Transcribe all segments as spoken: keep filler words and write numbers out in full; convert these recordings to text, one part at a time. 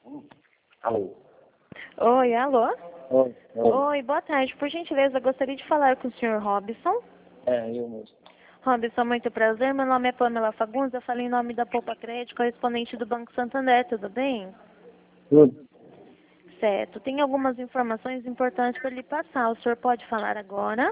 Alô? Oi, alô? Oi, oi. Oi, boa tarde. Por gentileza, gostaria de falar com o senhor Robson. É, eu mesmo. Robson, muito prazer. Meu nome é Pamela Fagundes. Eu falo em nome da Poupa Crédito, correspondente do Banco Santander. Tudo bem? Tudo? Certo. Tem algumas informações importantes para lhe passar. O senhor pode falar agora?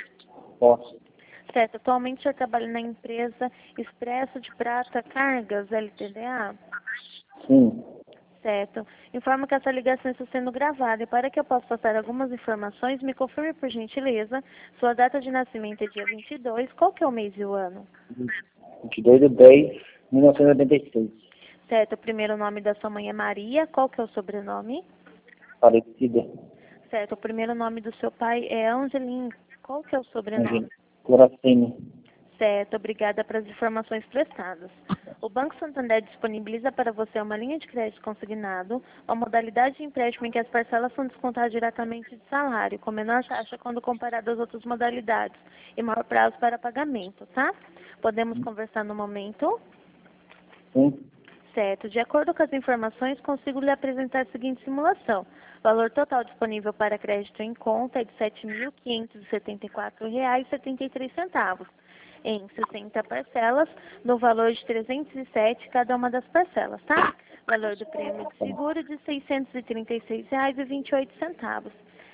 Posso? Certo. Atualmente o senhor trabalha na empresa Expresso de Prata Cargas, L T D A? Sim. Certo. Informo que essa ligação está sendo gravada e para que eu possa passar algumas informações, me confirme por gentileza, sua data de nascimento é dia vinte e dois, qual que é o mês e o ano? vinte e dois de dez de mil novecentos e oitenta e seis. Certo. O primeiro nome da sua mãe é Maria, qual que é o sobrenome? Falecida. Certo. O primeiro nome do seu pai é Angelim, qual que é o sobrenome? Coracene. Certo, obrigada pelas informações prestadas. O Banco Santander disponibiliza para você uma linha de crédito consignado, uma modalidade de empréstimo em que as parcelas são descontadas diretamente de salário, com menor taxa quando comparado às outras modalidades, e maior prazo para pagamento, tá? Podemos conversar no momento? Sim. Certo. De acordo com as informações, consigo lhe apresentar a seguinte simulação. O valor total disponível para crédito em conta é de sete mil quinhentos e setenta e quatro reais e setenta e três centavos, em sessenta parcelas, no valor de trezentos e sete cada uma das parcelas, tá? Valor do prêmio de seguro de seiscentos e trinta e seis reais e vinte e oito centavos.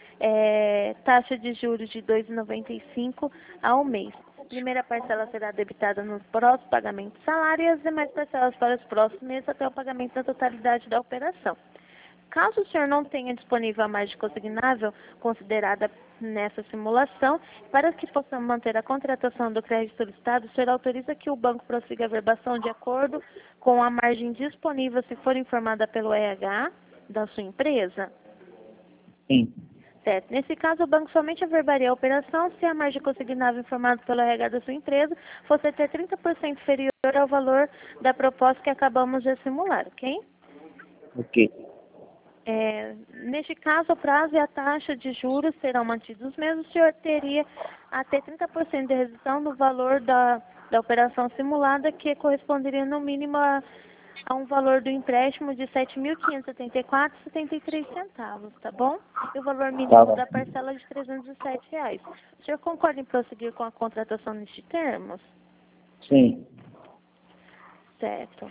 É, taxa de juros de dois vírgula noventa e cinco ao mês. Primeira parcela será debitada no próximo pagamento do salário e as demais parcelas para os próximos meses até o pagamento da totalidade da operação. Caso o senhor não tenha disponível a margem consignável considerada nessa simulação, para que possamos manter a contratação do crédito solicitado, o senhor autoriza que o banco prossiga a verbação de acordo com a margem disponível se for informada pelo R H da sua empresa? Sim. Certo. Nesse caso, o banco somente averbaria a operação se a margem consignável informada pelo R H da sua empresa fosse até trinta por cento inferior ao valor da proposta que acabamos de simular, ok? Ok. É, neste caso, o prazo e a taxa de juros serão mantidos os mesmos. O senhor teria até trinta por cento de redução no valor da, da operação simulada, que corresponderia no mínimo a, a um valor do empréstimo de sete mil quinhentos e setenta e quatro reais e setenta e três centavos, tá bom? E o valor mínimo Tá bom. da parcela de trezentos e sete reais. O senhor concorda em prosseguir com a contratação nestes termos? Sim. Certo.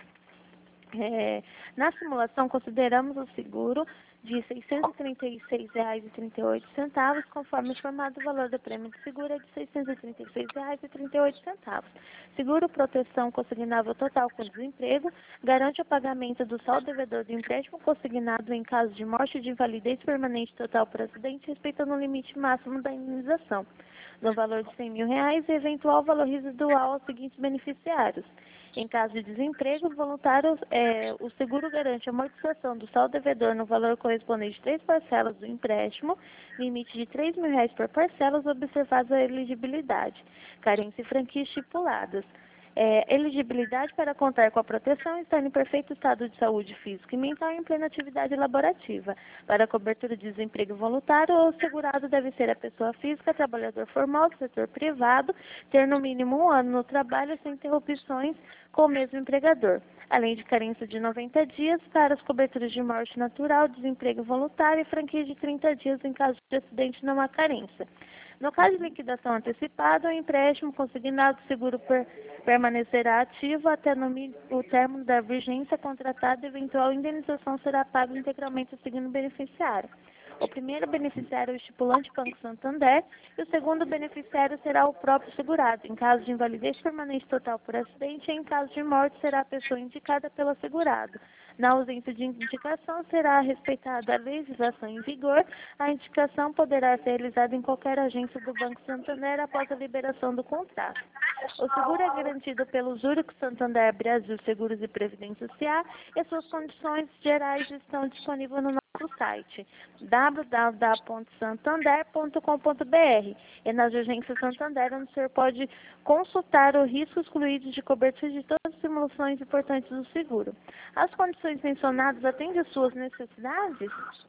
É, na simulação, consideramos o seguro de seiscentos e trinta e seis reais e trinta e oito centavos, conforme informado o valor do prêmio de seguro é de seiscentos e trinta e seis reais e trinta e oito centavos. Seguro proteção consignável total com desemprego garante o pagamento do saldo devedor do empréstimo consignado em caso de morte ou de invalidez permanente total por acidente, respeitando o limite máximo da indenização, no valor de cem mil reais e eventual valor residual aos seguintes beneficiários. Em caso de desemprego voluntário, é, o seguro garante a amortização do saldo devedor no valor correspondente a três parcelas do empréstimo, limite de três mil reais por parcelas, observada a elegibilidade, carência e franquia estipuladas. É, elegibilidade para contar com a proteção estar em perfeito estado de saúde física e mental e em plena atividade laborativa. Para a cobertura de desemprego voluntário, o segurado deve ser a pessoa física, trabalhador formal do setor privado, ter no mínimo um ano no trabalho sem interrupções com o mesmo empregador, além de carência de noventa dias para as coberturas de morte natural, desemprego voluntário e franquia de trinta dias em caso de acidente não há carência. No caso de liquidação antecipada, o empréstimo consignado seguro per, permanecerá ativo até no, o término da vigência contratada e eventual indenização será paga integralmente ao seguinte beneficiário. O primeiro beneficiário é o estipulante Banco Santander e o segundo beneficiário será o próprio segurado. Em caso de invalidez permanente total por acidente e em caso de morte será a pessoa indicada pelo assegurado. Na ausência de indicação, será respeitada a legislação em vigor. A indicação poderá ser realizada em qualquer agência do Banco Santander após a liberação do contrato. O seguro é garantido pelo Zurich Santander Brasil Seguros e Previdência S A e suas condições gerais estão disponíveis no nosso site w w w ponto santander ponto com ponto b r e nas agências Santander, onde o senhor pode consultar o risco excluído de cobertura de todas as simulações importantes do seguro. As condições mencionadas atendem às suas necessidades?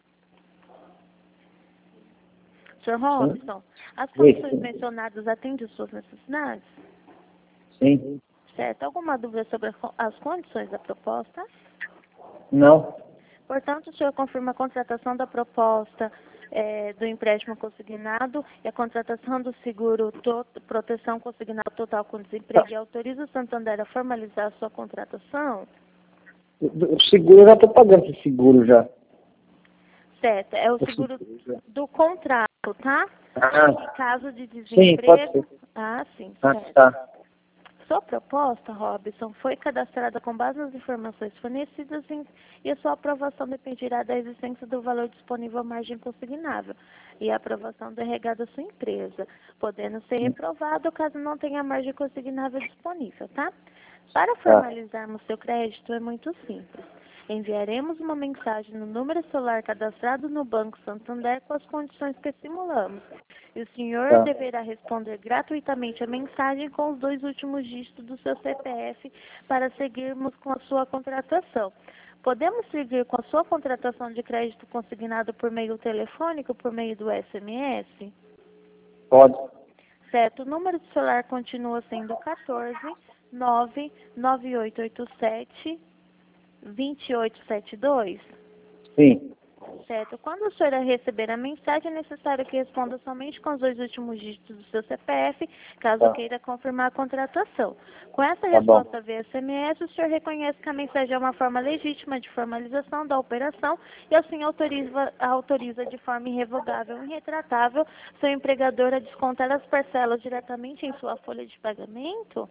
senhor Robson, as condições mencionadas atendem às suas necessidades? Sim. Certo. Alguma dúvida sobre as condições da proposta? Não. Portanto, o senhor confirma a contratação da proposta é, do empréstimo consignado e a contratação do seguro to proteção consignado total com desemprego e autoriza o Santander a formalizar a sua contratação? O seguro eu já estou pagando esse seguro já. Certo, é o seguro do contrato, tá? Ah, Em caso de sim, pode desemprego. ser. Ah, sim, Ah, certo. tá. Sua proposta, Robson, foi cadastrada com base nas informações fornecidas em, e a sua aprovação dependerá da existência do valor disponível à margem consignável e a aprovação do R H da sua empresa, podendo ser reprovado caso não tenha margem consignável disponível, tá? Para formalizarmos seu crédito é muito simples. Enviaremos uma mensagem no número celular cadastrado no Banco Santander com as condições que simulamos. E o senhor Tá. deverá responder gratuitamente a mensagem com os dois últimos dígitos do seu C P F para seguirmos com a sua contratação. Podemos seguir com a sua contratação de crédito consignado por meio telefônico, por meio do S M S? Pode. Certo, o número de celular continua sendo quatorze, nove nove oito oito sete, dois oito sete dois? Sim. Certo. Quando o senhor receber a mensagem, é necessário que responda somente com os dois últimos dígitos do seu C P F, caso Tá. queira confirmar a contratação. Com essa Tá bom. resposta via S M S, o senhor reconhece que a mensagem é uma forma legítima de formalização da operação e assim autoriza, autoriza de forma irrevogável e irretratável seu empregador a descontar as parcelas diretamente em sua folha de pagamento?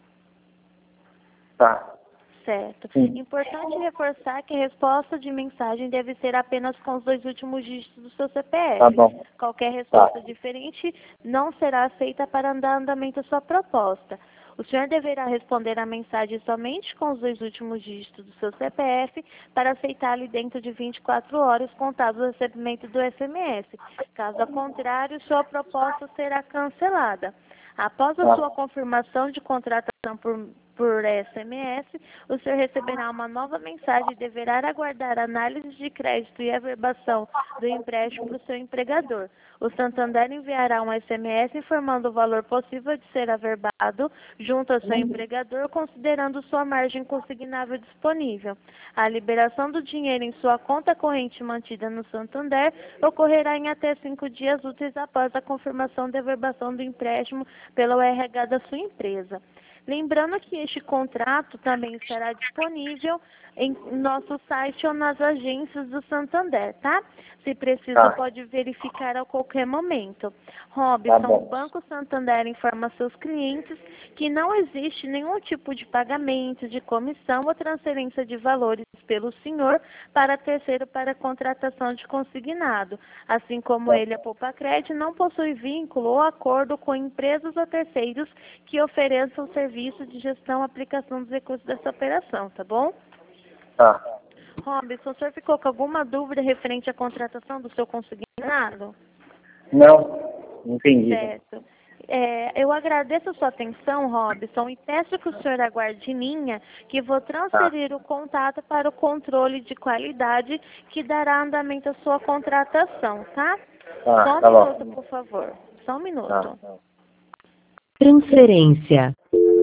Tá. Certo. Sim. Importante reforçar que a resposta de mensagem deve ser apenas com os dois últimos dígitos do seu C P F. Tá bom. Qualquer resposta Tá. diferente não será aceita para dar andamento à sua proposta. O senhor deverá responder a mensagem somente com os dois últimos dígitos do seu C P F para aceitá-lo dentro de vinte e quatro horas, contado o recebimento do S M S. Caso contrário, sua proposta será cancelada. Após a Tá. sua confirmação de contratação por, por S M S, o senhor receberá uma nova mensagem e deverá aguardar a análise de crédito e averbação do empréstimo para o seu empregador. O Santander enviará um S M S informando o valor possível de ser averbado junto ao seu empregador, considerando sua margem consignável disponível. A liberação do dinheiro em sua conta corrente mantida no Santander ocorrerá em até cinco dias úteis após a confirmação da averbação do empréstimo pelo R H da sua empresa. Lembrando que este contrato também estará disponível em nosso site ou nas agências do Santander, tá? Se precisa, Tá. pode verificar a qualquer momento. Tá Robson, bom. o Banco Santander informa seus clientes que não existe nenhum tipo de pagamento, de comissão ou transferência de valores pelo senhor para terceiro para contratação de consignado, assim como Tá. ele, a Poupa Crédito, não possui vínculo ou acordo com empresas ou terceiros que ofereçam serviço de gestão e aplicação dos recursos dessa operação, tá bom? Tá. Robson, o senhor ficou com alguma dúvida referente à contratação do seu consignado? Não. Entendi. Certo. É, eu agradeço a sua atenção, Robson, e peço que o senhor aguarde em linha, que vou transferir o contato para o controle de qualidade, que dará andamento à sua contratação, tá? Tá. Só um Tá minuto, bom. por favor. Só um minuto. Tá. Transferência.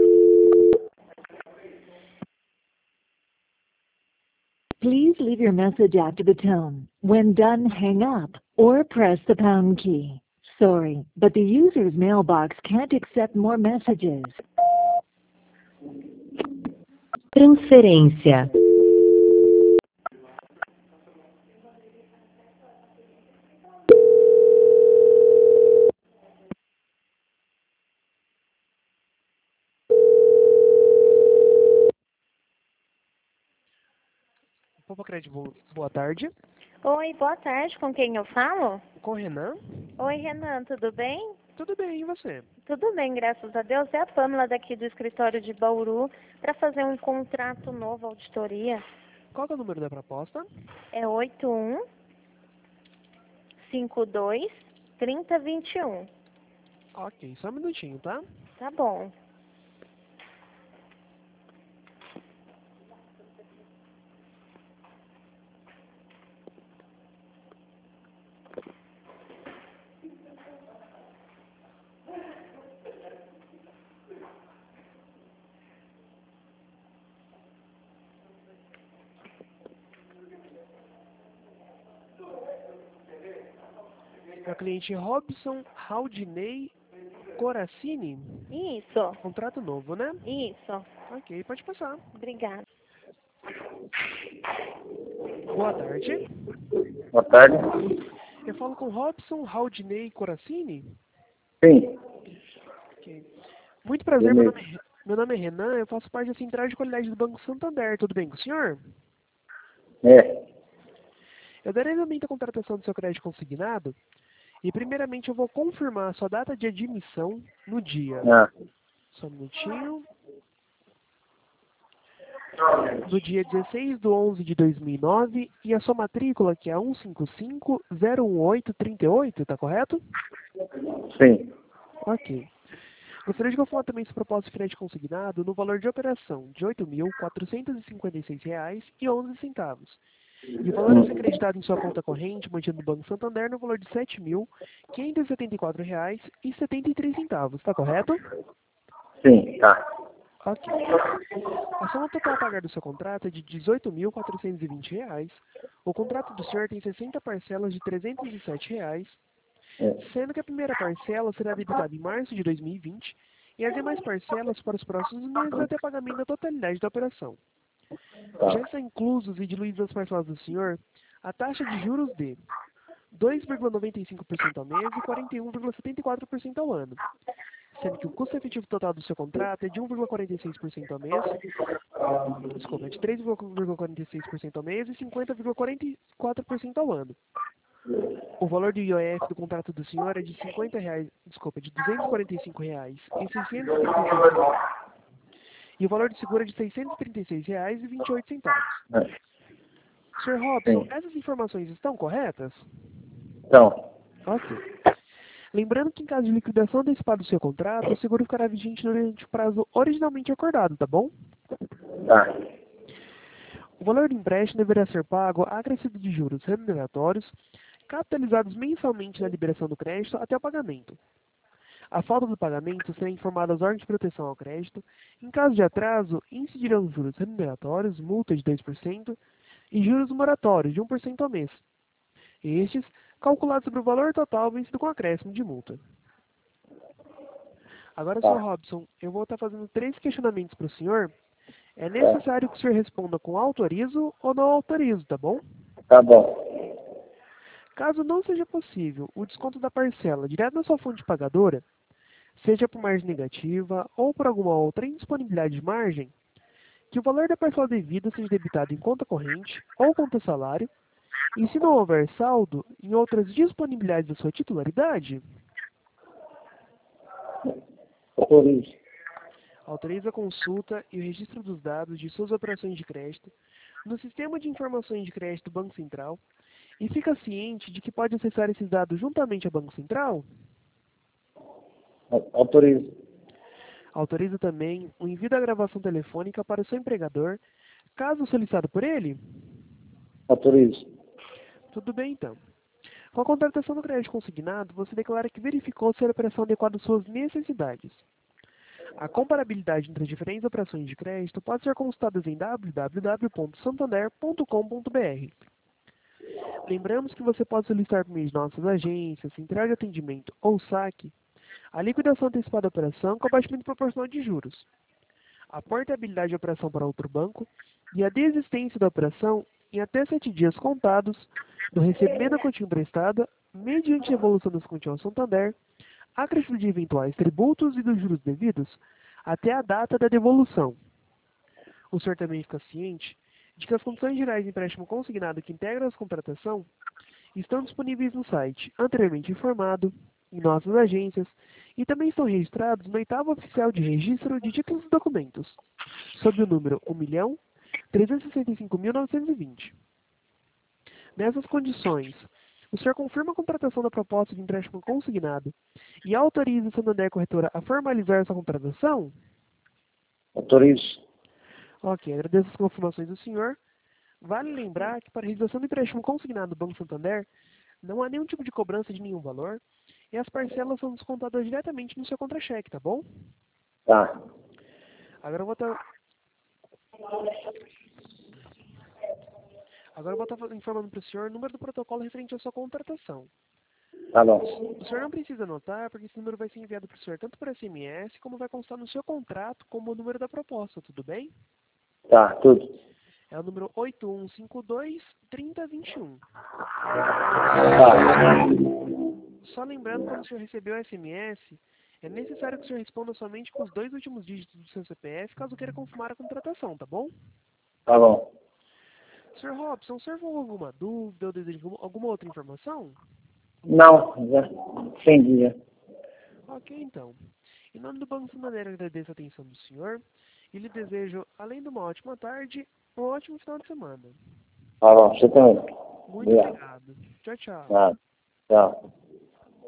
Please leave your message after the tone. When done, hang up or press the pound key. Sorry, but the user's mailbox can't accept more messages. Transferência. Poupa Crédito, bo- boa tarde. Oi, boa tarde. Com quem eu falo? Com o Renan? Oi, Renan, tudo bem? Tudo bem, e você? Tudo bem, graças a Deus. É a Pâmela daqui do escritório de Bauru para fazer um contrato novo, auditoria. Qual que é o número da proposta? É oito um cinco dois três zero dois um. Ok, só um minutinho, tá? Tá bom. É o cliente Robson Haldinei Coracini. Isso, Contrato novo, né? isso. Ok, pode passar. Obrigada. Boa tarde. Boa tarde. Eu falo com Robson Haldinei Coracini. Sim, Ok. Muito prazer, meu beleza. nome, é, meu nome é Renan, eu faço parte da Central de Qualidade do Banco Santander. Tudo bem com o senhor? É, Eu darei andamento à contratação do seu crédito consignado e, primeiramente, eu vou confirmar a sua data de admissão no dia. ah, Só um minutinho. No dia dezesseis de onze de dois mil e nove e a sua matrícula, que é um cinco cinco zero um oito três oito, tá correto? sim, Ok. Gostaria de confirmar também esse propósito de crédito consignado no valor de operação de oito mil quatrocentos e cinquenta e seis reais e onze centavos. E o valor a ser hum, acreditado em sua conta corrente, mantido no Banco Santander, no valor de sete mil quinhentos e setenta e quatro reais e setenta e três centavos, tá correto? sim, tá. Ok. A soma total a pagar do seu contrato é de dezoito mil quatrocentos e vinte reais. O contrato do senhor tem sessenta parcelas de trezentos e sete reais, É, sendo que a primeira parcela será debitada em março de dois mil e vinte e as demais parcelas para os próximos meses até pagamento da totalidade da operação. Já tá. estão inclusos e diluídos as parcelas do senhor a taxa de juros de dois vírgula noventa e cinco por cento ao mês e quarenta e um vírgula setenta e quatro por cento ao ano, sendo que o custo efetivo total do seu contrato é de um vírgula quarenta e seis por cento ao mês, desculpa, é de três vírgula quarenta e seis por cento ao mês e cinquenta vírgula quarenta e quatro por cento ao ano. O valor do I O F do contrato do senhor é de cinquenta reais, desculpa, de duzentos e quarenta e cinco reais e seiscentos e trinta e seis centavos. E o valor do seguro é de seiscentos e trinta e seis reais e vinte e oito centavos. É, senhor Robson, sim. essas informações estão corretas? Então, Ok. Lembrando que em caso de liquidação antecipada do seu contrato, o seguro ficará vigente durante o prazo originalmente acordado, tá bom? tá. O valor do empréstimo deverá ser pago acrescido de juros remuneratórios, capitalizados mensalmente na liberação do crédito até o pagamento. A falta do pagamento será informada às ordens de proteção ao crédito. Em caso de atraso, incidirão juros remuneratórios, multa de dois por cento e juros moratórios de um por cento ao mês. Estes, calculados sobre o valor total vencido com acréscimo de multa. Agora, senhor Tá, Robson, eu vou estar fazendo três questionamentos para o senhor. É tá. necessário que o senhor responda com autorizo ou não autorizo, tá bom? Tá bom. Caso não seja possível o desconto da parcela direto na sua fonte pagadora, seja por margem negativa ou por alguma outra indisponibilidade de margem, que o valor da parcela devida seja debitado em conta corrente ou conta salário, e se não houver saldo, em outras disponibilidades da sua titularidade, Autorizo. autoriza a consulta e o registro dos dados de suas operações de crédito no Sistema de Informações de Crédito do Banco Central e fica ciente de que pode acessar esses dados juntamente ao Banco Central. Au- Autorizo. Autoriza também o envio da gravação telefônica para o seu empregador, caso solicitado por ele. Autorizo. Tudo bem, então. Com a contratação do crédito consignado, você declara que verificou se a operação adequada às suas necessidades. A comparabilidade entre as diferentes operações de crédito pode ser consultada em w w w ponto santander ponto com ponto b r. Lembramos que você pode solicitar por meio de nossas agências, central de atendimento ou saque a liquidação antecipada da operação com abatimento proporcional de juros, a portabilidade da operação para outro banco e a desistência da operação em até sete dias contados do recebimento da quantia emprestada, mediante evolução das quantias ao Santander, acrescido de eventuais tributos e dos juros devidos, até a data da devolução. O senhor também fica ciente de que as condições gerais de empréstimo consignado que integram a contratação estão disponíveis no site anteriormente informado, em nossas agências, e também estão registrados no oitavo oficial de registro de títulos e documentos, sob o número um milhão trezentos e sessenta e cinco mil novecentos e vinte. Nessas condições, o senhor confirma a contratação da proposta de empréstimo consignado e autoriza a Santander Corretora a formalizar essa contratação? Autorizo. Ok, agradeço as confirmações do senhor. Vale lembrar que para a realização do empréstimo consignado do Banco Santander, não há nenhum tipo de cobrança de nenhum valor e as parcelas são descontadas diretamente no seu contra-cheque, tá bom? Tá. Agora eu vou estar... Agora eu vou estar informando para o senhor o número do protocolo referente à sua contratação. Tá bom. O senhor não precisa anotar, porque esse número vai ser enviado para o senhor tanto por S M S, como vai constar no seu contrato como o número da proposta, tudo bem? Tá, tudo. É o número oito um cinco dois, três zero dois um. Tá. Só lembrando, quando o senhor recebeu o S M S, é necessário que o senhor responda somente com os dois últimos dígitos do seu C P F, caso queira confirmar a contratação, tá bom? Tá bom. senhor Robson, o senhor tem alguma dúvida ou deseja alguma- alguma outra informação? Não, já entendi. Já. Ok, então. Em nome do Banco Santander, agradeço a atenção do senhor e lhe desejo, além de uma ótima tarde, um ótimo final de semana. Tá bom, você também. Muito Obrigado. obrigado. Tchau, tchau. Tá. Tchau.